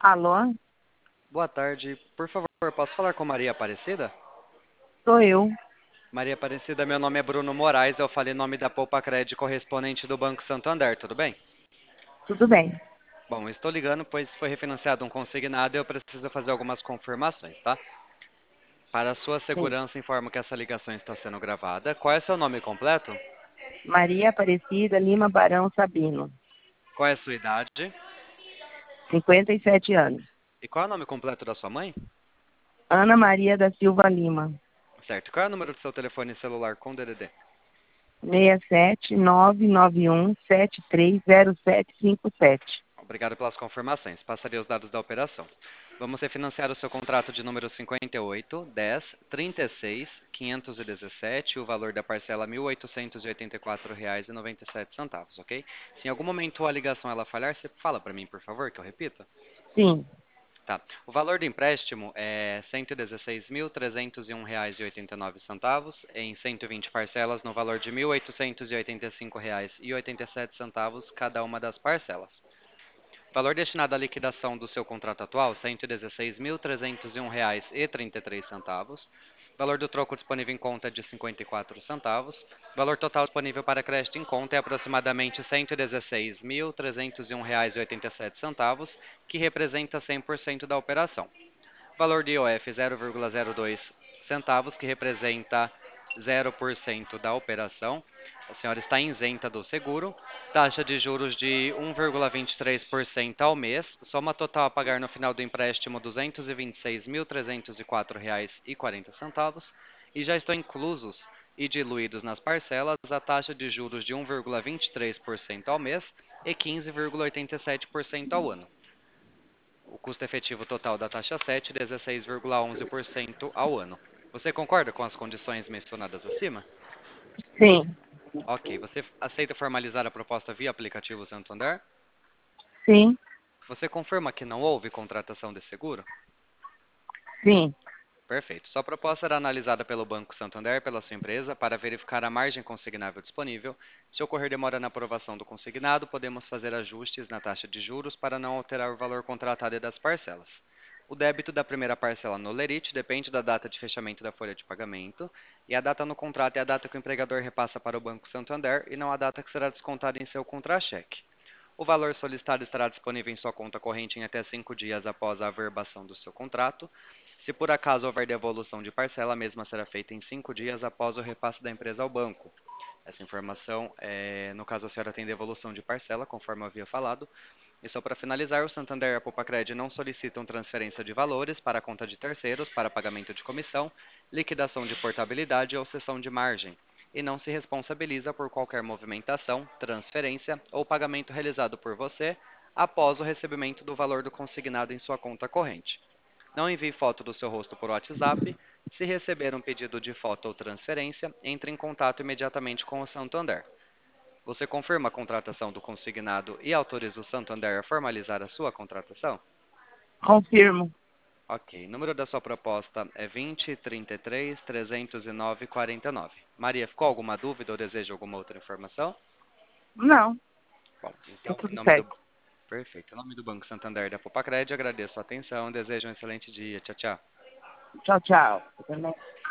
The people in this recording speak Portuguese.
Alô, Boa tarde. Por favor, posso falar com Maria Aparecida? sou eu. Maria Aparecida, meu nome é Bruno Moraes. Eu falei em nome da Poupa Cred correspondente do Banco Santander, tudo bem? Tudo bem? Bom, estou ligando pois foi refinanciado um consignado e eu preciso fazer algumas confirmações, tá? Para sua Sim. segurança, informo que essa ligação está sendo gravada. Qual é seu nome completo? Maria Aparecida Lima Barão Sabino, Qual é a sua idade? 57 anos. E qual é o nome completo da sua mãe? Ana Maria da Silva Lima, Certo. Qual é o número do seu telefone celular com DDD? 67991730757. Obrigado pelas confirmações. Passarei os dados da operação. Vamos refinanciar o seu contrato de número 58, 10, 36, 517, o valor da parcela R$ 1.884,97, ok? Se em algum momento a ligação ela falhar, você fala para mim, por favor, que eu repita? Sim, Tá. O valor do empréstimo é R$ 116.301,89 em 120 parcelas no valor de R$ 1.885,87 cada uma das parcelas. Valor destinado à liquidação do seu contrato atual, R$ 116.301,33. Valor do troco disponível em conta é de 54 centavos. Valor total disponível para crédito em conta é aproximadamente R$ 116.301,87, que representa 100% da operação. Valor de IOF 0,02 centavos, que representa 0% da operação. A senhora está isenta do seguro. Taxa de juros de 1,23% ao mês. Soma total a pagar no final do empréstimo R$ 226.304,40. E já estão inclusos e diluídos nas parcelas a taxa de juros de 1,23% ao mês e 15,87% ao ano. O custo efetivo total da taxa 7 é 16,11% ao ano. Você concorda com as condições mencionadas acima? sim, Ok. Você aceita formalizar a proposta via aplicativo Santander? sim, Você confirma que não houve contratação de seguro? sim. Perfeito. Sua proposta será analisada pelo Banco Santander pela sua empresa para verificar a margem consignável disponível. Se ocorrer demora na aprovação do consignado, podemos fazer ajustes na taxa de juros para não alterar o valor contratado e das parcelas. O débito da primeira parcela no Lerite depende da data de fechamento da folha de pagamento, e a data no contrato é a data que o empregador repassa para o Banco Santander e não a data que será descontada em seu contra-cheque. O valor solicitado estará disponível em sua conta corrente em até 5 dias após a averbação do seu contrato. Se por acaso houver devolução de parcela, a mesma será feita em 5 dias após o repasse da empresa ao banco. Essa informação, no caso a senhora tem devolução de parcela, conforme eu havia falado. E só para finalizar, o Santander e a Poupa-Cred não solicitam transferência de valores para a conta de terceiros para pagamento de comissão, liquidação de portabilidade ou cessão de margem, e não se responsabiliza por qualquer movimentação, transferência ou pagamento realizado por você após o recebimento do valor do consignado em sua conta corrente. Não envie foto do seu rosto por WhatsApp. Se receber um pedido de foto ou transferência, entre em contato imediatamente com o Santander. Você confirma a contratação do consignado e autoriza o Santander a formalizar a sua contratação? Confirmo. Ok. Número da sua proposta é 20 33 309 49. Maria, ficou alguma dúvida ou deseja alguma outra informação? Não, Bom, tá então, em tudo nome do certo. Perfeito. Em nome do Banco Santander e da Popacred, agradeço a atenção. Desejo um excelente dia. Tchau, tchau. Tchau, tchau. Eu também.